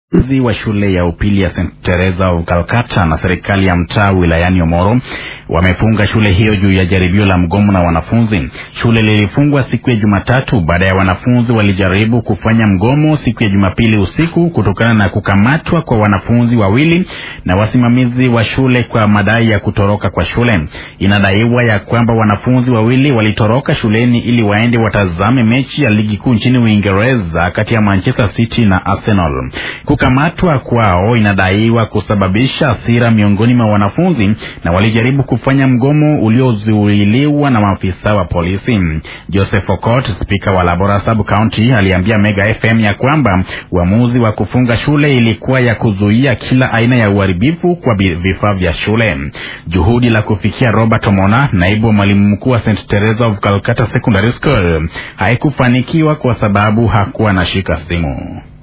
wa shule ya upili ya St. Teresa of Calcutta na serikali ya mtaa wilayani Omoro wamefunga shule hiyo juu ya jaribio la mgomo na wanafunzi. Shule lilifungwa siku ya Jumatatu baada ya wanafunzi walijaribu kufanya mgomo siku ya Jumapili usiku kutokana na kukamatwa kwa wanafunzi wawili na wasimamizi wa shule kwa madai ya kutoroka kwa shule. Inadaiwa ya kwamba wanafunzi wawili walitoroka shuleni ili waende watazame mechi ya ligi kuu nchini Uingereza kati ya Manchester City na Arsenal. Kukamatwa kwao inadaiwa kusababisha hasira miongoni mwa wanafunzi na walijaribu kufanya mgomo uliozuiliwa na maafisa wa polisi. Joseph Okot, spika wa Labora Sub-County, aliambia Mega FM ya kwamba uamuzi wa kufunga shule ilikuwa ya kuzuia kila aina ya uharibifu kwa vifaa vya shule. Juhudi la kufikia Robert Omona, naibu mwalimu mkuu wa St. Teresa of Calcutta Secondary School, haikufanikiwa kwa sababu hakuwa anashika simu.